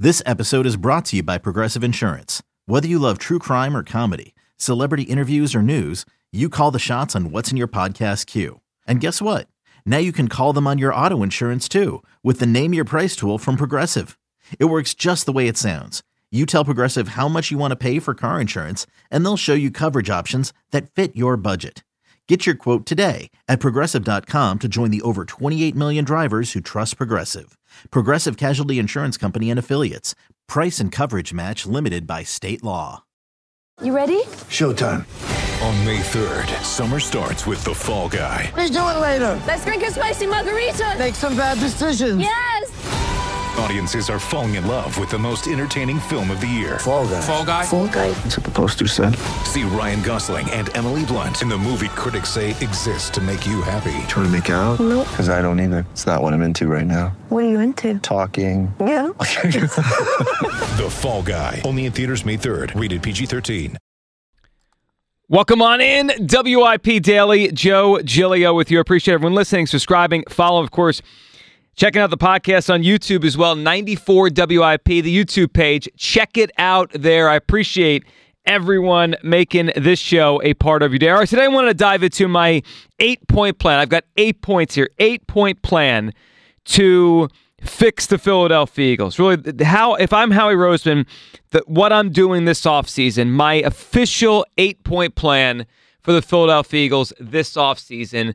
This episode is brought to you by Progressive Insurance. Whether you love true crime or comedy, celebrity interviews or news, you call the shots on what's in your podcast queue. And guess what? Now you can call them on your auto insurance too with the Name Your Price tool from Progressive. It works just the way it sounds. You tell Progressive how much you want to pay for car insurance, and they'll show you coverage options that fit your budget. Get your quote today at Progressive.com to join the over 28 million drivers who trust Progressive. Progressive Casualty Insurance Company and Affiliates. Price and coverage match limited by state law. You ready? Showtime. On May 3rd, summer starts with The Fall Guy. Let's do it later. Let's drink a spicy margarita. Make some bad decisions. Yes! Audiences are falling in love with the most entertaining film of the year. Fall Guy. Fall Guy? Fall guy. That's what the poster said. See Ryan Gosling and Emily Blunt in the movie critics say exists to make you happy. Trying to make it out? Nope. Because I don't either. It's not what I'm into right now. What are you into? Talking. Yeah. The Fall Guy. Only in theaters May 3rd. Rated PG-13. Welcome on in, WIP Daily. Joe Giglio with you. Appreciate everyone listening, subscribing, follow, of course, checking out the podcast on YouTube as well. 94 WIP, the YouTube page. Check it out there. I appreciate everyone making this show a part of your day. All right, today I want to dive into my 8-point plan. I've got 8 points here. 8-point plan to fix the Philadelphia Eagles. Really, if I'm Howie Roseman, what I'm doing this offseason, my official 8-point plan for the Philadelphia Eagles this offseason.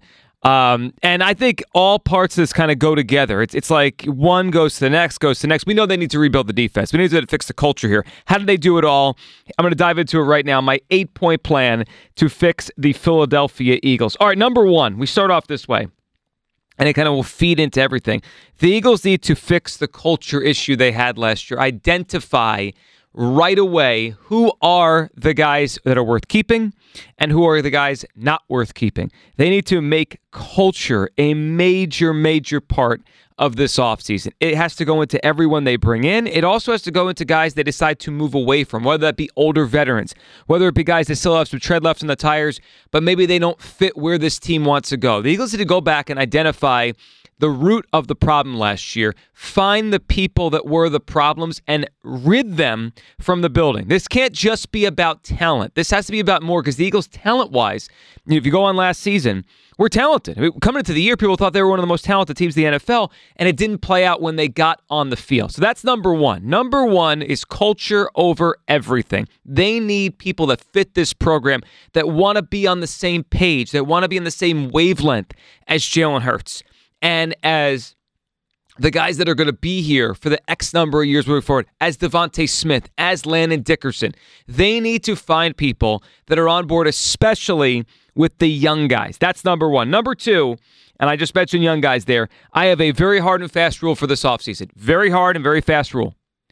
And I think all parts of this kind of go together. It's like one goes to the next, goes to the next. We know they need to rebuild the defense. We need to fix the culture here. How do they do it all? I'm going to dive into it right now. My 8-point plan to fix the Philadelphia Eagles. All right, number one, we start off this way. And it kind of will feed into everything. The Eagles need to fix the culture issue they had last year. Identify right away who are the guys that are worth keeping and who are the guys not worth keeping. They need to make culture a major, major part of this offseason. It has to go into everyone they bring in. It also has to go into guys they decide to move away from, whether that be older veterans, whether it be guys that still have some tread left in the tires, but maybe they don't fit where this team wants to go. The Eagles need to go back and identify the root of the problem last year, find the people that were the problems, and rid them from the building. This can't just be about talent. This has to be about more, because the Eagles, talent-wise, if you go on last season, we're talented. I mean, coming into the year, people thought they were one of the most talented teams in the NFL, and it didn't play out when they got on the field. So that's number one. Number one is culture over everything. They need people that fit this program, that want to be on the same page, that want to be on the same wavelength as Jalen Hurts and as the guys that are going to be here for the X number of years moving forward, as Devontae Smith, as Landon Dickerson. They need to find people that are on board, especially with the young guys. That's number one. Number two, and I just mentioned young guys there, I have a very hard and fast rule for this offseason. Very hard and very fast rule.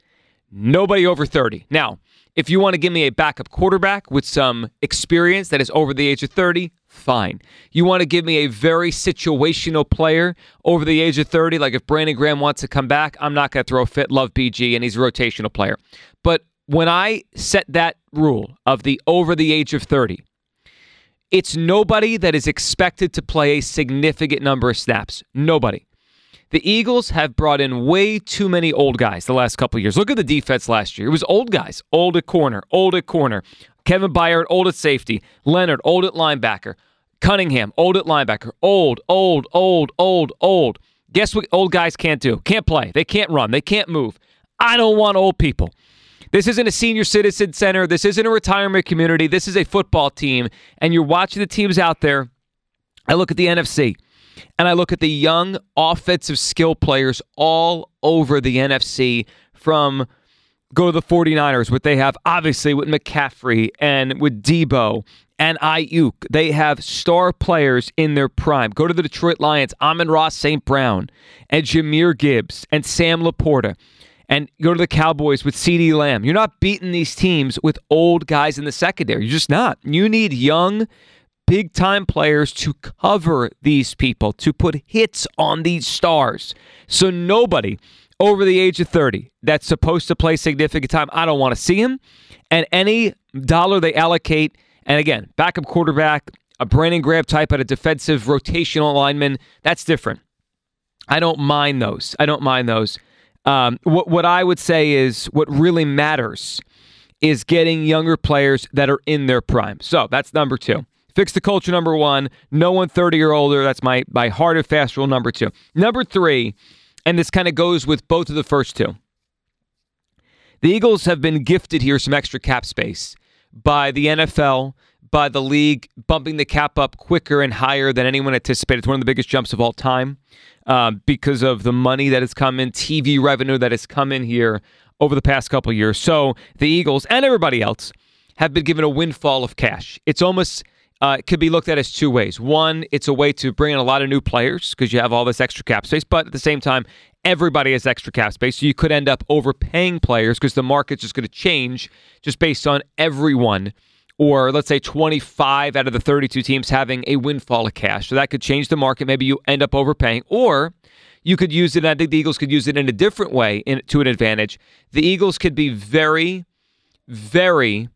Nobody over 30. Now, if you want to give me a backup quarterback with some experience that is over the age of 30, fine. You want to give me a very situational player over the age of 30, like if Brandon Graham wants to come back, I'm not going to throw a fit. Love BG, and he's a rotational player. But when I set that rule of the over the age of 30, it's nobody that is expected to play a significant number of snaps. Nobody. The Eagles have brought in way too many old guys the last couple of years. Look at the defense last year. It was old guys. Old at corner. Kevin Byard, old at safety. Leonard, old at linebacker. Cunningham, old at linebacker. Old. Guess what old guys can't do? Can't play. They can't run. They can't move. I don't want old people. This isn't a senior citizen center. This isn't a retirement community. This is a football team. And you're watching the teams out there. I look at the NFC. And I look at the young offensive skill players all over the NFC from go to the 49ers, what they have obviously with McCaffrey and with Debo and Ayuk. They have star players in their prime. Go to the Detroit Lions, Amon-Ra St. Brown and Jahmyr Gibbs and Sam Laporta. And go to the Cowboys with CeeDee Lamb. You're not beating these teams with old guys in the secondary. You're just not. You need young, big-time players to cover these people, to put hits on these stars. So nobody over the age of 30 that's supposed to play significant time, I don't want to see him. And any dollar they allocate, and again, backup quarterback, a Brandon Graham type at a defensive rotational lineman, that's different. I don't mind those. What I would say is what really matters is getting younger players that are in their prime. So that's number 2. Fix the culture, number 1. No one 30 or older. That's my hard and fast rule, number 2. Number 3, and this kind of goes with both of the first 2. The Eagles have been gifted here some extra cap space by the NFL, by the league, bumping the cap up quicker and higher than anyone anticipated. It's one of the biggest jumps of all time because of the money that has come in, TV revenue that has come in here over the past couple of years. So the Eagles and everybody else have been given a windfall of cash. It's almost, it could be looked at as 2 ways. One, it's a way to bring in a lot of new players because you have all this extra cap space, but at the same time, everybody has extra cap space, so you could end up overpaying players because the market's just going to change just based on everyone, or let's say 25 out of the 32 teams having a windfall of cash. So that could change the market. Maybe you end up overpaying, or you could use it, and I think the Eagles could use it in a different way to an advantage. The Eagles could be very, very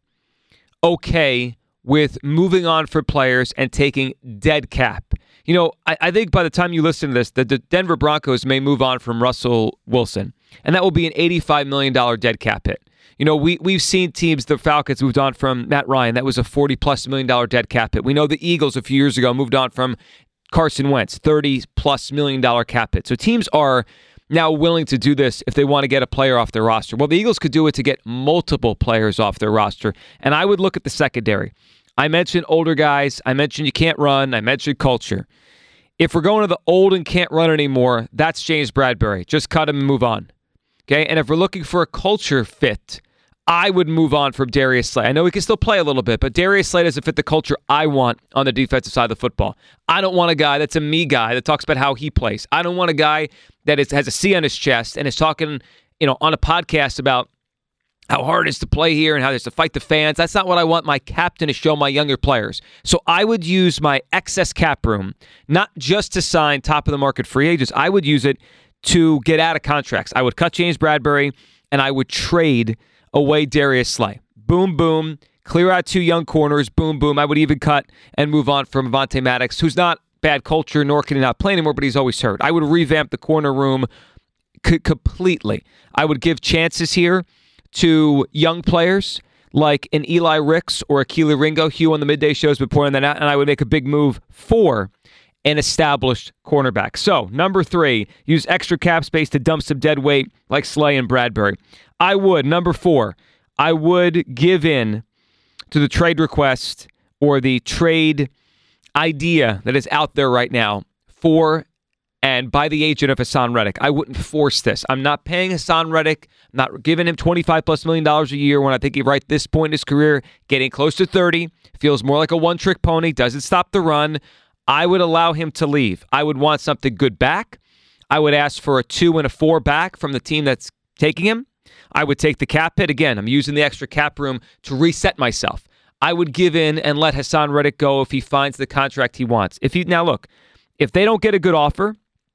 okay with moving on for players and taking dead cap. You know, I think by the time you listen to this, the Denver Broncos may move on from Russell Wilson, and that will be an $85 million dead cap hit. You know, we've seen teams, the Falcons moved on from Matt Ryan. That was a $40+ million dead cap hit. We know the Eagles a few years ago moved on from Carson Wentz, $30+ million cap hit. So teams are now willing to do this if they want to get a player off their roster. Well, the Eagles could do it to get multiple players off their roster, and I would look at the secondary. I mentioned older guys. I mentioned you can't run. I mentioned culture. If we're going to the old and can't run anymore, that's James Bradberry. Just cut him and move on. Okay? And if we're looking for a culture fit, I would move on from Darius Slay. I know he can still play a little bit, but Darius Slay doesn't fit the culture I want on the defensive side of the football. I don't want a guy that's a me guy that talks about how he plays. I don't want a guy that has a C on his chest and is talking, on a podcast about how hard it is to play here and how there's to fight the fans. That's not what I want my captain to show my younger players. So I would use my excess cap room, not just to sign top-of-the-market free agents. I would use it to get out of contracts. I would cut James Bradberry, and I would trade away Darius Slay. Boom, boom. Clear out 2 young corners. Boom, boom. I would even cut and move on from Avonte Maddox, who's not bad culture, nor can he not play anymore, but he's always hurt. I would revamp the corner room completely. I would give chances here to young players like an Eli Ricks or a Keely Ringo. Hugh on the midday shows been pointing that out, and I would make a big move for an established cornerback. So, number 3, use extra cap space to dump some dead weight like Slay and Bradberry. Number 4, I would give in to the trade request or the trade idea that is out there right now for and by the agent of Hassan Reddick. I wouldn't force this. I'm not paying Hassan Reddick. I'm not giving him $25+ million a year when I think he's right at this point in his career, getting close to 30, feels more like a one-trick pony, doesn't stop the run. I would allow him to leave. I would want something good back. I would ask for a 2 and a 4 back from the team that's taking him. I would take the cap hit. Again, I'm using the extra cap room to reset myself. I would give in and let Hassan Reddick go if he finds the contract he wants. Now look, if they don't get a good offer,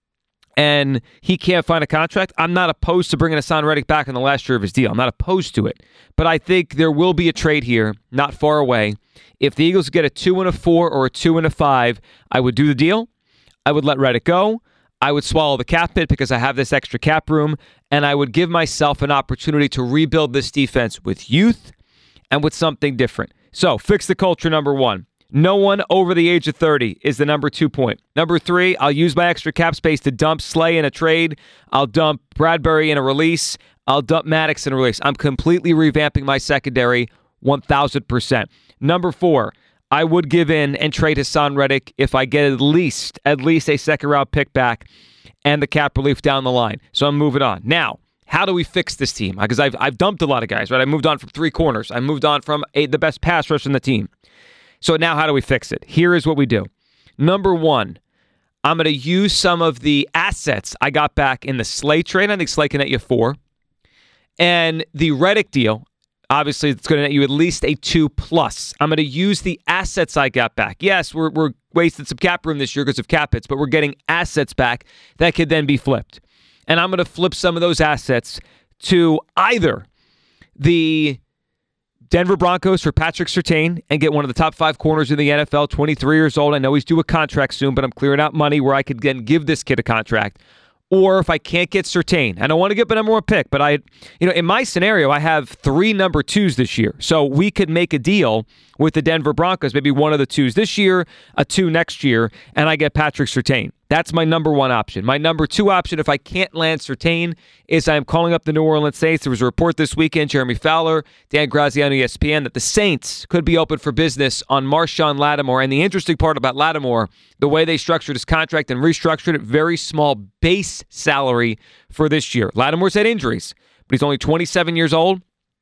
and he can't find a contract, I'm not opposed to bringing Hassan Reddick back in the last year of his deal. I'm not opposed to it. But I think there will be a trade here, not far away. If the Eagles get a 2 and a 4 or a 2 and a 5, I would do the deal. I would let Reddick go. I would swallow the cap hit because I have this extra cap room, and I would give myself an opportunity to rebuild this defense with youth and with something different. So, fix the culture, number 1. No one over the age of 30 is the number 2 point. Number 3, I'll use my extra cap space to dump Slay in a trade. I'll dump Bradberry in a release. I'll dump Maddox in a release. I'm completely revamping my secondary 1,000%. Number 4, I would give in and trade Hassan Reddick if I get at least a second-round pick back and the cap relief down the line. So I'm moving on. Now, how do we fix this team? Because I've dumped a lot of guys, right? I moved on from 3 corners. I moved on from the best pass rush in the team. So now how do we fix it? Here is what we do. Number 1, I'm going to use some of the assets I got back in the Slay trade. I think Slay can net you 4. And the Reddick deal, obviously, it's going to net you at least a 2+. I'm going to use the assets I got back. Yes, we're wasting some cap room this year because of cap hits, but we're getting assets back that could then be flipped. And I'm going to flip some of those assets to either the Denver Broncos for Patrick Surtain and get one of the top 5 corners in the NFL, 23 years old. I know he's due a contract soon, but I'm clearing out money where I could then give this kid a contract. Or if I can't get Surtain, I don't want to get the number one pick, but in my scenario, I have 3 number 2s this year. So we could make a deal with the Denver Broncos, maybe one of the 2s this year, a 2 next year, and I get Patrick Surtain. That's my number 1 option. My number 2 option, if I can't land Surtain, is I'm calling up the New Orleans Saints. There was a report this weekend, Jeremy Fowler, Dan Graziano, ESPN, that the Saints could be open for business on Marshawn Lattimore. And the interesting part about Lattimore, the way they structured his contract and restructured it, very small base salary for this year. Lattimore's had injuries, but he's only 27 years old.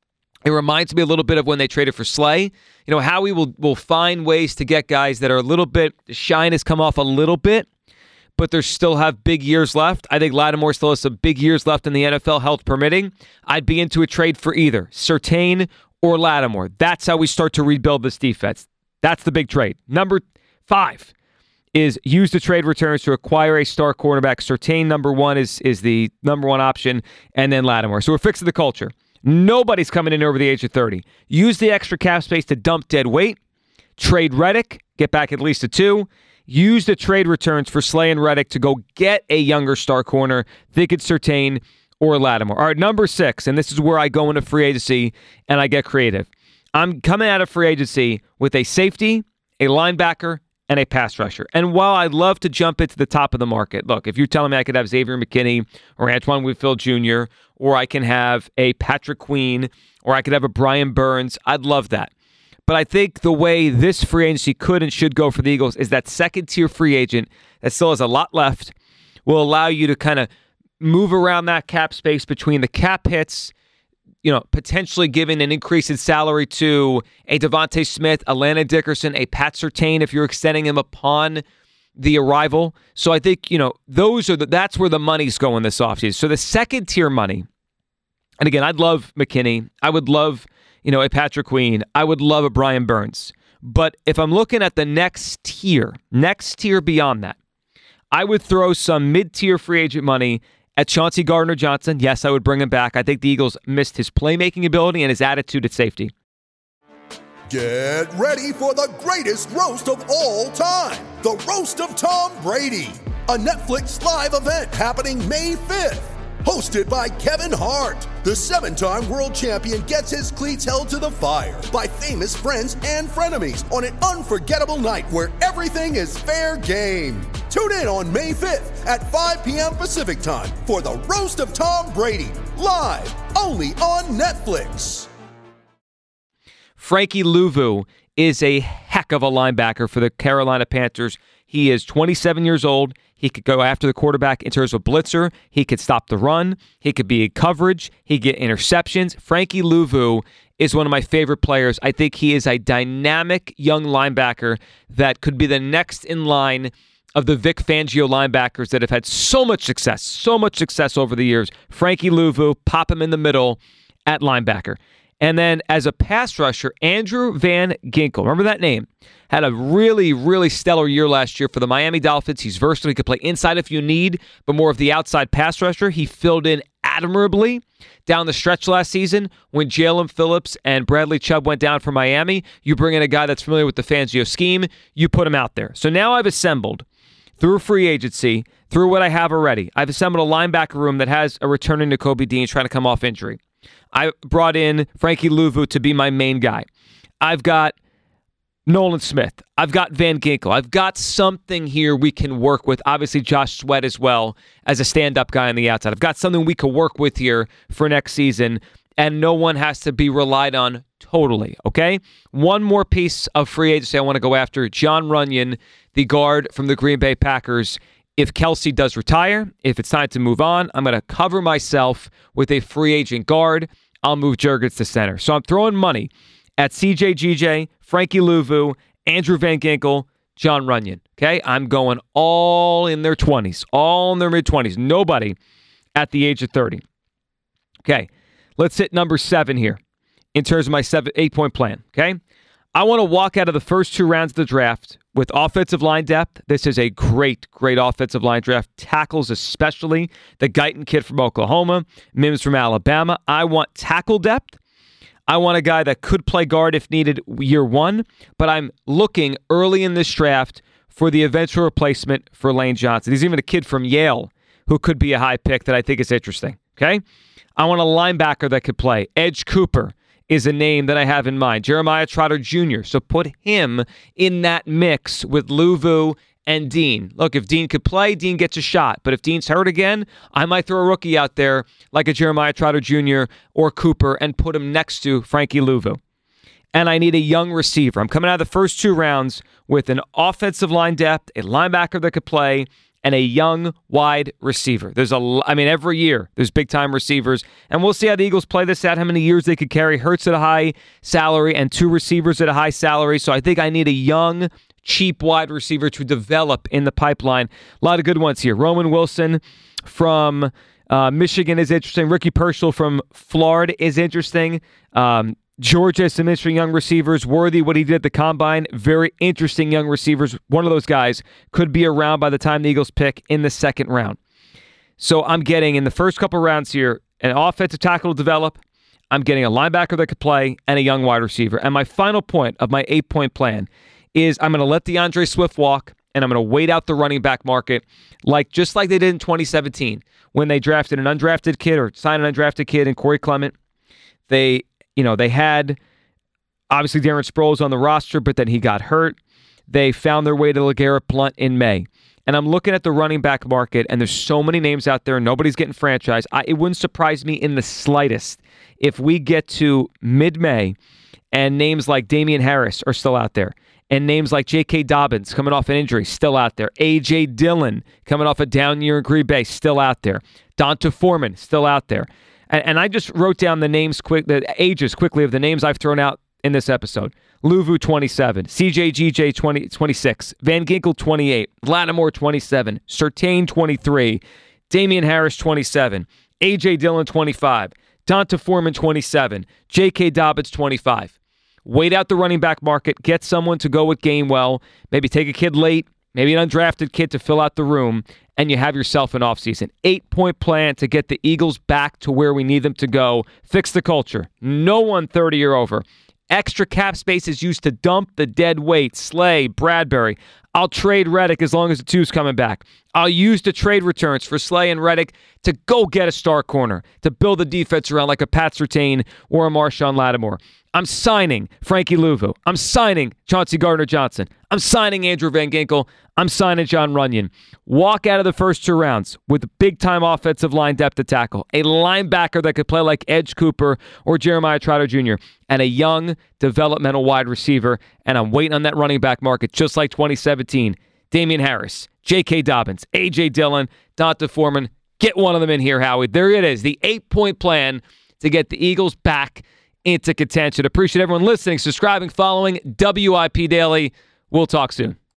It reminds me a little bit of when they traded for Slay. Howie will find ways to get guys that are a little bit, the shine has come off a little bit, but they still have big years left. I think Lattimore still has some big years left in the NFL, health permitting. I'd be into a trade for either Surtain or Lattimore. That's how we start to rebuild this defense. That's the big trade. Number 5 is use the trade returns to acquire a star cornerback. Surtain, number 1, is the number 1 option, and then Lattimore. So we're fixing the culture. Nobody's coming in over the age of 30. Use the extra cap space to dump dead weight. Trade Reddick, get back at least a 2. Use the trade returns for Slay and Reddick to go get a younger star corner. Think it's Surtain or Lattimore. All right, number 6, and this is where I go into free agency and I get creative. I'm coming out of free agency with a safety, a linebacker, and a pass rusher. And while I'd love to jump into the top of the market, look, if you're telling me I could have Xavier McKinney or Antoine Whitfield Jr., or I can have a Patrick Queen, or I could have a Brian Burns, I'd love that. But I think the way this free agency could and should go for the Eagles is that second-tier free agent that still has a lot left will allow you to kind of move around that cap space between the cap hits, potentially giving an increase in salary to a Devontae Smith, a Landon Dickerson, a Pat Surtain if you're extending him upon the arrival. So I think, that's where the money's going this offseason. So the second-tier money, and again, I'd love McKinney. I would love a Patrick Queen. I would love a Brian Burns. But if I'm looking at the next tier beyond that, I would throw some mid-tier free agent money at Chauncey Gardner-Johnson. Yes, I would bring him back. I think the Eagles missed his playmaking ability and his attitude at safety. Get ready for the greatest roast of all time, the Roast of Tom Brady, a Netflix live event happening May 5th. Hosted by Kevin Hart, the 7-time world champion gets his cleats held to the fire by famous friends and frenemies on an unforgettable night where everything is fair game. Tune in on May 5th at 5 p.m. Pacific time for the Roast of Tom Brady, live only on Netflix. Frankie Louvu is a heck of a linebacker for the Carolina Panthers. He is 27 years old. He could go after the quarterback in terms of blitzer. He could stop the run. He could be in coverage. He could get interceptions. Frankie Louvu is one of my favorite players. I think he is a dynamic young linebacker that could be the next in line of the Vic Fangio linebackers that have had so much success over the years. Frankie Louvu, pop him in the middle at linebacker. And then as a pass rusher, Andrew Van Ginkel, remember that name, had a really, really stellar year last year for the Miami Dolphins. He's versatile. He could play inside if you need, but more of the outside pass rusher. He filled in admirably down the stretch last season when Jalen Phillips and Bradley Chubb went down for Miami. You bring in a guy that's familiar with the Fangio scheme, you put him out there. So now I've assembled, through free agency, through what I have already, I've assembled a linebacker room that has a returning Nakobe Dean trying to come off injury. I brought in Frankie Louvu to be my main guy. I've got Nolan Smith. I've got Van Ginkel. I've got something here we can work with. Obviously, Josh Sweat as well as a stand-up guy on the outside. I've got something we could work with here for next season, and no one has to be relied on totally, okay? One more piece of free agency I want to go after. John Runyon, the guard from the Green Bay Packers. If Kelsey does retire, if it's time to move on, I'm going to cover myself with a free agent guard. I'll move Jurgens to center. So I'm throwing money at CJ GJ, Frankie Louvu, Andrew Van Ginkel, John Runyon. Okay? I'm going all in their 20s, all in their mid-20s. Nobody at the age of 30. Okay. Let's hit number 7 here in terms of my 8-point plan. Okay? I want to walk out of the first 2 rounds of the draft with offensive line depth. This is a great offensive line draft. Tackles especially. The Guyton kid from Oklahoma. Mims from Alabama. I want tackle depth. I want a guy that could play guard if needed year 1. But I'm looking early in this draft for the eventual replacement for Lane Johnson. There's even a kid from Yale who could be a high pick that I think is interesting. Okay? I want a linebacker that could play. Edge Cooper is a name that I have in mind. Jeremiah Trotter Jr. So put him in that mix with Luvu and Dean. Look, if Dean could play, Dean gets a shot. But if Dean's hurt again, I might throw a rookie out there like a Jeremiah Trotter Jr. or Cooper and put him next to Frankie Luvu. And I need a young receiver. I'm coming out of the first 2 rounds with an offensive line depth, a linebacker that could play, and a young wide receiver. Every year there's big-time receivers, and we'll see how the Eagles play this out, how many years they could carry Hurts at a high salary and 2 receivers at a high salary. So I think I need a young, cheap wide receiver to develop in the pipeline. A lot of good ones here. Roman Wilson from Michigan is interesting. Ricky Pearsall from Florida is interesting. Georgia has some interesting young receivers. Worthy, what he did at the Combine, very interesting young receivers. One of those guys could be around by the time the Eagles pick in the second round. So I'm getting, in the first couple rounds here, an offensive tackle to develop. I'm getting a linebacker that could play and a young wide receiver. And my final point of my 8-point plan is I'm going to let DeAndre Swift walk, and I'm going to wait out the running back market, just like they did in 2017 when they drafted an undrafted kid or signed an undrafted kid in Corey Clement. They had, obviously, Darren Sproles on the roster, but then he got hurt. They found their way to LeGarrette Blount in May. And I'm looking at the running back market, and there's so many names out there, and nobody's getting franchised. It wouldn't surprise me in the slightest if we get to mid-May and names like Damian Harris are still out there, and names like J.K. Dobbins coming off an injury, still out there. A.J. Dillon coming off a down year in Green Bay, still out there. Donta Foreman, still out there. And I just wrote down the ages quickly of the names I've thrown out in this episode. Luvu, 27. CJ 26. Van Ginkel, 28. Lattimore, 27. Surtain, 23. Damian Harris, 27. A.J. Dillon, 25. Donta Foreman, 27. J.K. Dobbins, 25. Wait out the running back market. Get someone to go with Gainwell. Maybe take a kid late. Maybe an undrafted kid to fill out the room, and you have yourself an offseason. 8-point plan to get the Eagles back to where we need them to go. Fix the culture. No one 30 or over. Extra cap space is used to dump the dead weight. Slay, Bradbury. I'll trade Reddick as long as the 2's coming back. I'll use the trade returns for Slay and Reddick to go get a star corner, to build the defense around like a Pat Surtain or a Marshawn Lattimore. I'm signing Frankie Luvu. I'm signing Chauncey Gardner-Johnson. I'm signing Andrew Van Ginkel. I'm signing John Runyon. Walk out of the first 2 rounds with a big-time offensive line depth to tackle, a linebacker that could play like Edge Cooper or Jeremiah Trotter Jr., and a young developmental wide receiver. And I'm waiting on that running back market just like 2017. Damian Harris, J.K. Dobbins, A.J. Dillon, Donta Foreman. Get one of them in here, Howie. There it is, the 8-point plan to get the Eagles back into contention. Appreciate everyone listening, subscribing, following WIP Daily. We'll talk soon.